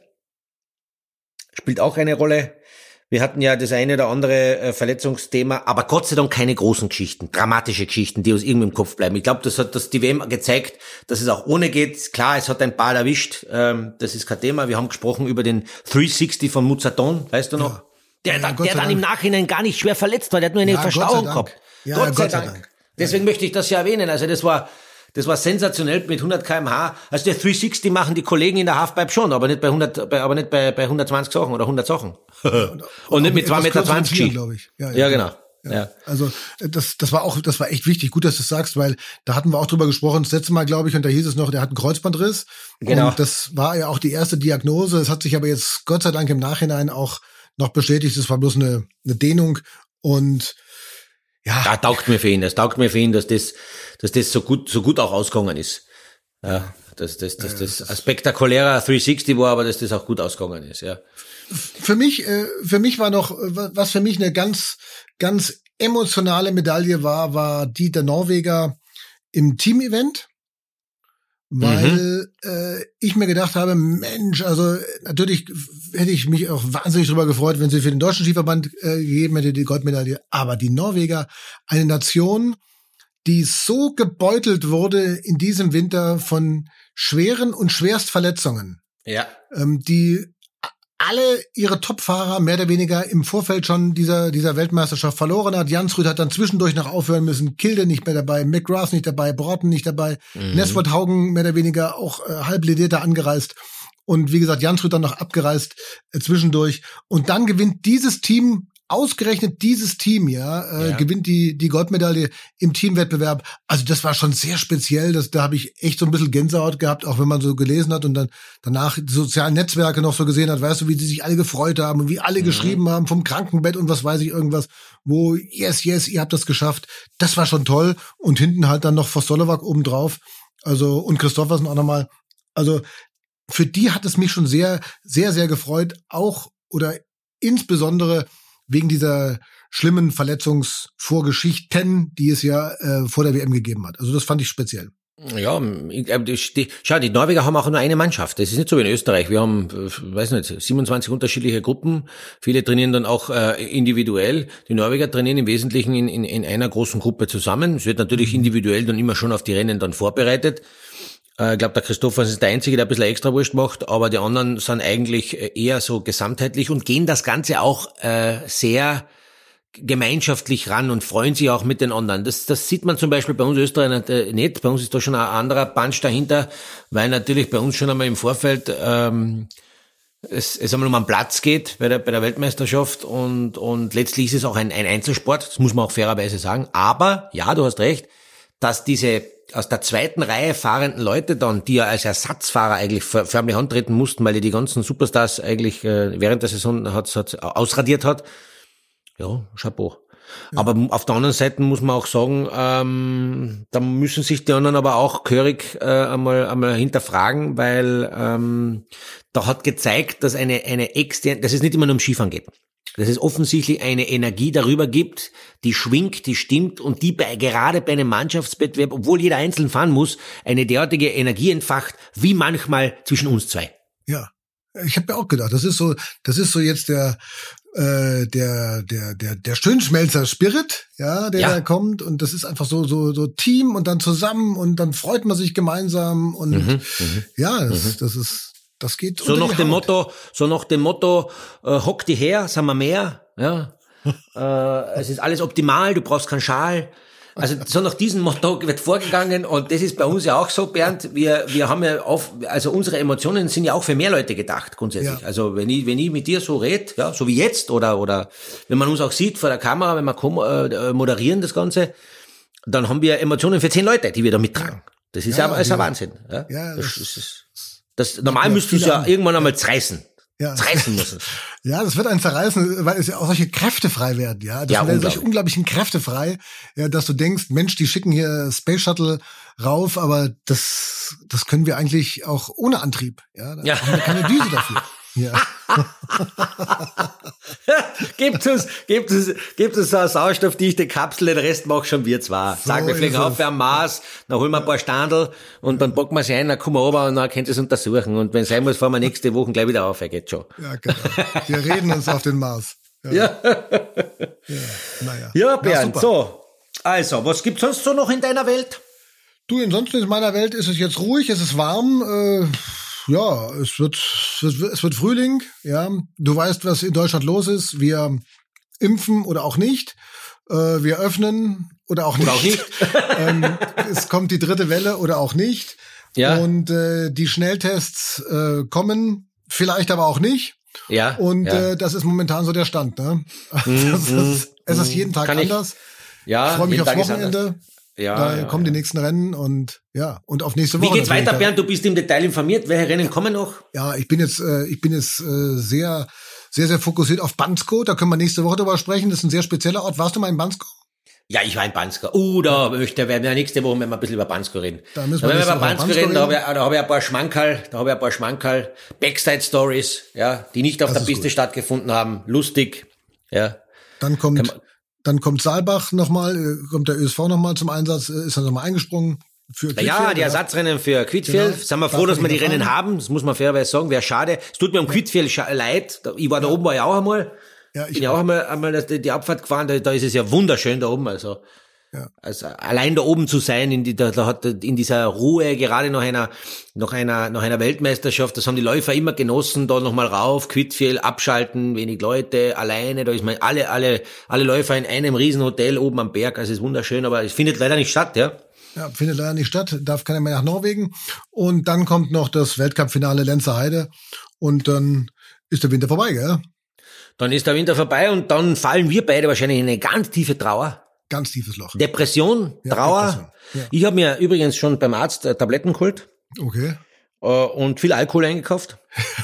Spielt auch eine Rolle. Wir hatten ja das eine oder andere äh, Verletzungsthema, aber Gott sei Dank keine großen Geschichten, dramatische Geschichten, die uns irgendwie im Kopf bleiben. Ich glaube, das hat das die W M gezeigt, dass es auch ohne geht. Klar, es hat ein paar erwischt, ähm, das ist kein Thema. Wir haben gesprochen über den dreihundertsechzig von Mouzaton, weißt du noch? Ja. Der, ja, der dann im Nachhinein gar nicht schwer verletzt war, der hat nur eine ja, Verstauung gehabt. Ja, Gott, ja, sei, Gott sei Dank. Dank. Deswegen ja. möchte ich das ja erwähnen. Also das war Das war sensationell mit hundert Kilometer pro Stunde. Also der dreihundertsechzig machen die Kollegen in der Halfpipe schon, aber nicht bei hundert, bei, aber nicht bei, bei hundertzwanzig Sachen oder hundert Sachen. und, und nicht mit zwei Meter zwanzig, glaube ich. Ja, ja, ja genau. Ja. Ja. Also das, das war auch, das war echt wichtig. Gut, dass du es sagst, weil da hatten wir auch drüber gesprochen. Das letzte Mal, glaube ich, und da hieß es noch, der hat einen Kreuzbandriss. Genau. Und das war ja auch die erste Diagnose. Es hat sich aber jetzt Gott sei Dank im Nachhinein auch noch bestätigt. Das war bloß eine, eine Dehnung und ja. Da taugt mir für ihn. Das taugt mir für ihn, dass das, dass das so gut, so gut auch ausgegangen ist. Ja, dass das, dass das, das spektakulärer dreihundertsechzig war, aber dass das auch gut ausgegangen ist, ja. Für mich, für mich war noch, was für mich eine ganz, ganz emotionale Medaille war, war die der Norweger im Team-Event. Weil mhm. äh, ich mir gedacht habe, Mensch, also natürlich hätte ich mich auch wahnsinnig drüber gefreut, wenn sie für den deutschen Skiverband äh, gegeben hätte, die Goldmedaille. Aber die Norweger, eine Nation, die so gebeutelt wurde in diesem Winter von schweren und Schwerstverletzungen. Ja. Ähm, die alle ihre Topfahrer mehr oder weniger im Vorfeld schon dieser dieser Weltmeisterschaft verloren hat. Jansrud hat dann zwischendurch noch aufhören müssen, Kilde nicht mehr dabei, McGrath nicht dabei, Broughton nicht dabei, mhm. Nesford Haugen mehr oder weniger auch äh, halb ledierter angereist und wie gesagt Jansrud dann noch abgereist äh, zwischendurch und dann gewinnt dieses Team, ausgerechnet dieses Team, ja, äh, ja. gewinnt die die Goldmedaille im Teamwettbewerb. Also das war schon sehr speziell. Das, da habe ich echt so ein bisschen Gänsehaut gehabt, auch wenn man so gelesen hat und dann danach die sozialen Netzwerke noch so gesehen hat, weißt du, wie die sich alle gefreut haben und wie alle mhm. geschrieben haben vom Krankenbett und was weiß ich irgendwas, wo yes, yes, ihr habt das geschafft. Das war schon toll. Und hinten halt dann noch Vostolovac obendrauf. Also und Christoffersen auch nochmal. Also für die hat es mich schon sehr, sehr, sehr gefreut. Auch oder insbesondere wegen dieser schlimmen Verletzungsvorgeschichten, die es ja äh, vor der W M gegeben hat. Also das fand ich speziell. Ja, die, die, schau, die Norweger haben auch nur eine Mannschaft. Das ist nicht so wie in Österreich. Wir haben, weiß nicht, siebenundzwanzig unterschiedliche Gruppen. Viele trainieren dann auch äh, individuell. Die Norweger trainieren im Wesentlichen in, in, in einer großen Gruppe zusammen. Es wird natürlich individuell dann immer schon auf die Rennen dann vorbereitet. Ich glaube, der Christopher ist der Einzige, der ein bisschen Extrawurst macht, aber die anderen sind eigentlich eher so gesamtheitlich und gehen das Ganze auch äh, sehr gemeinschaftlich ran und freuen sich auch mit den anderen. Das, das sieht man zum Beispiel bei uns Österreichern nicht. Bei uns ist da schon ein anderer Punch dahinter, weil natürlich bei uns schon einmal im Vorfeld ähm, es, es einmal um einen Platz geht bei der, bei der Weltmeisterschaft und, und letztlich ist es auch ein, ein Einzelsport, das muss man auch fairerweise sagen. Aber, ja, du hast recht, dass diese aus der zweiten Reihe fahrenden Leute dann, die ja als Ersatzfahrer eigentlich förmlich antreten mussten, weil die die ganzen Superstars eigentlich äh, während der Saison hat, hat ausradiert hat. Ja, Chapeau. Ja. Aber auf der anderen Seite muss man auch sagen, ähm, da müssen sich die anderen aber auch gehörig äh, einmal einmal hinterfragen, weil ähm, da hat gezeigt, dass eine eine externe, dass es nicht immer nur um Skifahren geht. Dass es offensichtlich eine Energie darüber gibt, die schwingt, die stimmt und die bei, gerade bei einem Mannschaftswettbewerb, obwohl jeder einzeln fahren muss, eine derartige Energie entfacht, wie manchmal zwischen uns zwei. Ja, ich habe mir auch gedacht, das ist so, das ist so jetzt der äh, der der der der Schönschmelzer Spirit, ja, der ja. da kommt und das ist einfach so so so Team und dann zusammen und dann freut man sich gemeinsam und mhm, ja, das, mhm. das ist Das geht so nach dem Motto, so nach dem Motto, äh, hock die her, sind wir mehr, ja. äh, es ist alles optimal, du brauchst keinen Schal. Also so nach diesem Motto wird vorgegangen und das ist bei uns ja auch so, Bernd. Wir wir haben ja auf, also unsere Emotionen sind ja auch für mehr Leute gedacht grundsätzlich. Ja. Also wenn ich wenn ich mit dir so rede, ja, so wie jetzt oder oder wenn man uns auch sieht vor der Kamera, wenn wir äh, moderieren das Ganze, dann haben wir Emotionen für zehn Leute, die wir da mittragen. Das ist ja, ja, ist ein Wahnsinn. Ja, ja das, das ist Das, normal müsstest du es ja irgendwann einmal zerreißen. Ja. Zerreißen muss es. Ja, das wird ein Zerreißen, weil es ja auch solche Kräfte frei werden, ja. Das Ja, werden solche unglaublichen Kräfte frei, ja, dass du denkst, Mensch, die schicken hier Space Shuttle rauf, aber das, das können wir eigentlich auch ohne Antrieb, ja. Da Ja. haben wir keine Düse dafür. Ja. Gebt uns, gebt uns, gebt uns so eine sauerstoffdichte Kapsel, den Rest machen schon wir zwei. So Sagen wir, fliegen ist auf es. für am Mars, dann holen wir ein paar Standel und dann packen wir sie ein, dann kommen wir runter und dann könnt ihr es untersuchen. Und wenn es sein muss, fahren wir nächste Woche gleich wieder auf, er geht schon. Ja, genau. Wir reden uns auf den Mars. Ja. Ja, Ja, naja. ja Bernd, super. so. Also, was gibt's sonst so noch in deiner Welt? Du, ansonsten in meiner Welt ist es jetzt ruhig, es ist warm, äh, ja, es wird, es wird, es wird Frühling, ja. Du weißt, was in Deutschland los ist. Wir impfen oder auch nicht. Äh, wir öffnen oder auch nicht. Oder auch nicht. ähm, es kommt die dritte Welle oder auch nicht. Ja. Und äh, die Schnelltests äh, kommen, vielleicht aber auch nicht. Ja. Und ja. äh, das ist momentan so der Stand. Ne? Das ist, es ist jeden Tag Kann ich- anders. ja, Ich freue mich jeden aufs Tag ist anders. Wochenende. Ja, Da ja, kommen ja. die nächsten Rennen und ja, und auf nächste Wie Woche. geht's natürlich. weiter, Bernd? Du bist im Detail informiert. Welche Rennen kommen noch? Ja, ich bin jetzt, äh, ich bin jetzt äh, sehr, sehr, sehr fokussiert auf Bansko. Da können wir nächste Woche drüber sprechen. Das ist ein sehr spezieller Ort. Warst du mal in Bansko? Ja, ich war in Bansko. Uh, da möchte, werden wir nächste Woche wenn wir ein bisschen über Bansko reden. Da müssen Da wir werden wir nächste über Woche Bansko Bansko reden, da habe reden. ich, da habe ich ein paar Schmankerl, da habe ich ein paar Schmankerl, Backside-Stories, ja, die nicht auf Das der ist Piste gut. stattgefunden haben. Lustig, ja. Dann kommt, Kann man- dann kommt Saalbach nochmal, äh, kommt der Ö S V nochmal zum Einsatz, äh, ist dann nochmal eingesprungen für Ja, Quidfield, die Ersatzrennen für Quidfield. Genau. Sind wir froh, Darf dass wir man die wieder Rennen fahren. haben. Das muss man fairerweise sagen. Wäre schade. Es tut mir um Quidfield scha- leid. Da- Ich war da oben, war ja auch einmal. Ja, ich bin ja auch einmal, einmal das- die Abfahrt gefahren. Da, da ist es ja wunderschön da oben. Also, Ja. also allein da oben zu sein, in die, da, da hat in dieser Ruhe, gerade nach einer, nach einer, nach einer Weltmeisterschaft, das haben die Läufer immer genossen, da nochmal rauf, Quidfield, abschalten, wenig Leute, alleine, da ist man alle, alle, alle Läufer in einem Riesenhotel oben am Berg, also es ist wunderschön, aber es findet leider nicht statt, ja. Ja, findet leider nicht statt, darf keiner mehr nach Norwegen. Und dann kommt noch das Weltcup-Finale Lenzer Heide und dann ist der Winter vorbei, gell? Dann ist der Winter vorbei und dann fallen wir beide wahrscheinlich in eine ganz tiefe Trauer. Ganz tiefes Loch. Depression, Ja, Trauer. Depression, ja. Ich habe mir übrigens schon beim Arzt äh, Tabletten geholt Okay. äh, und viel Alkohol eingekauft.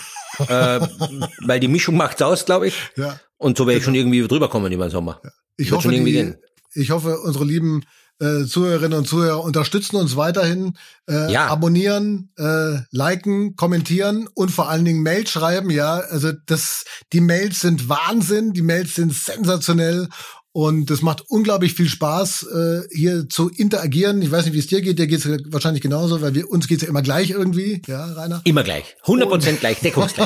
äh, weil die Mischung macht's aus, glaube ich. Ja. Und so werde ich schon irgendwie drüber kommen über den Sommer. Ich Wird hoffe, schon irgendwie die, gehen. ich hoffe, unsere lieben äh, Zuhörerinnen und Zuhörer unterstützen uns weiterhin. Äh, Ja. Abonnieren, äh, liken, kommentieren und vor allen Dingen Mails schreiben. Ja, also das, die Mails sind Wahnsinn, die Mails sind sensationell. Und es macht unglaublich viel Spaß, äh, hier zu interagieren. Ich weiß nicht, wie es dir geht. Dir geht es wahrscheinlich genauso, weil wir uns geht's ja immer gleich irgendwie, ja, Rainer. Immer gleich. hundert Prozent gleich, deckungsgleich.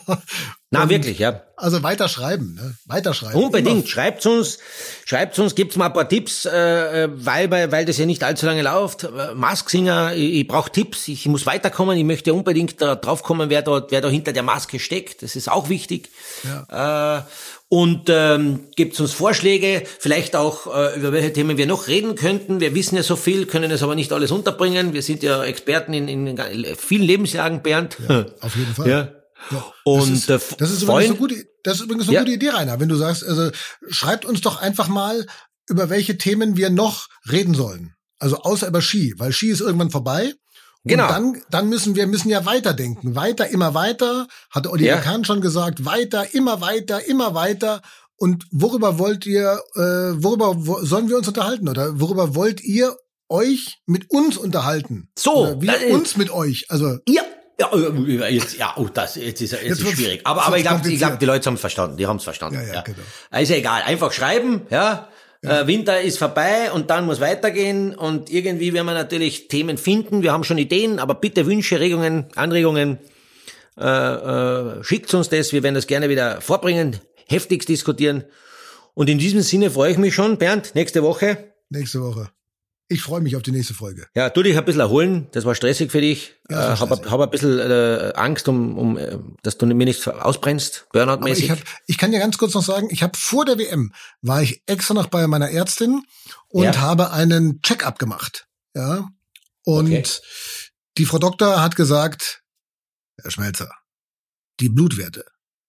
Na, Und- wirklich, ja. Also weiterschreiben, ne? Weiterschreiben. Unbedingt. Schreibt's uns, schreibt's uns, gibt's mal ein paar Tipps, äh, weil, weil, weil das ja nicht allzu lange läuft. Äh, Masksinger, ich, ich brauche Tipps, ich muss weiterkommen, ich möchte unbedingt da draufkommen, wer da, wer da hinter der Maske steckt. Das ist auch wichtig. Ja. Äh, und ähm, gibt's uns Vorschläge, vielleicht auch, äh, über welche Themen wir noch reden könnten. Wir wissen ja so viel, können es aber nicht alles unterbringen. Wir sind ja Experten in, in vielen Lebenslagen, Bernd. Ja, auf jeden Fall. Ja. Ja, Und das ist, äh, das ist übrigens Freund- eine gute, das ist übrigens eine Ja. gute Idee, Rainer. Wenn du sagst, also schreibt uns doch einfach mal, über welche Themen wir noch reden sollen. Also außer über Ski, weil Ski ist irgendwann vorbei. Und Genau. dann, dann müssen wir müssen ja weiterdenken. Weiter, immer weiter, hat Oliver Ja. Kahn schon gesagt. Weiter, immer weiter, immer weiter. Und worüber wollt ihr, äh, worüber wo, sollen wir uns unterhalten? Oder worüber wollt ihr euch mit uns unterhalten? So, Oder wir das ist- uns mit euch. Also Ja, ja, äh, jetzt, ja, oh, das, jetzt ist, jetzt Jetzt ist wird's- schwierig. Aber, jetzt aber ich wird's glaube, ich glaub, kompliziert. die Leute haben es verstanden. Die haben es verstanden. Ja, ja, genau. Also egal, einfach schreiben, ja. Äh, Winter ist vorbei und dann muss weitergehen und irgendwie werden wir natürlich Themen finden. Wir haben schon Ideen, aber bitte Wünsche, Regungen, Anregungen, äh, äh, schickt uns das. Wir werden das gerne wieder vorbringen, heftigst diskutieren. Und in diesem Sinne freue ich mich schon, Bernd, nächste Woche. nächste Woche. Ich freue mich auf die nächste Folge. Ja, tu dich ein bisschen erholen, das war stressig für dich. Ja, äh, das war hab, stressig. hab ein bisschen äh, Angst, um, um äh, dass du mir nicht ausbrennst, Aber Burnout-mäßig. ich, hab, ich kann dir ganz kurz noch sagen, ich habe vor der W M, war ich extra noch bei meiner Ärztin und Ja. habe einen Check-up gemacht. Ja. Und Okay. die Frau Doktor hat gesagt, Herr Schmelzer, die Blutwerte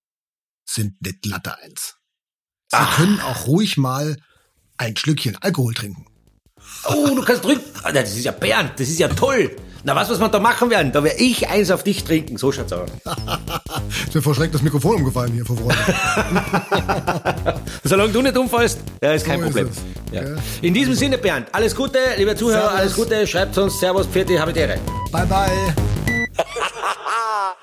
sind nicht Latte eins. Sie Ach. können auch ruhig mal ein Schlückchen Alkohol trinken. Oh, du kannst drücken. Ah, das ist ja Bernd, das ist ja toll. Na, was, was wir da machen werden? Da werde ich eins auf dich trinken. So schaut's aus. Ist mir vor Schreck das Mikrofon umgefallen hier vor Freude. Solange du nicht umfallst, ja, ist kein So ist Problem. es. Ja. Ja. In diesem Sinne, Bernd, alles Gute, liebe Zuhörer, Servus. alles Gute. Schreibt uns, Servus, Pfirti, habe die Ehre. Bye, bye.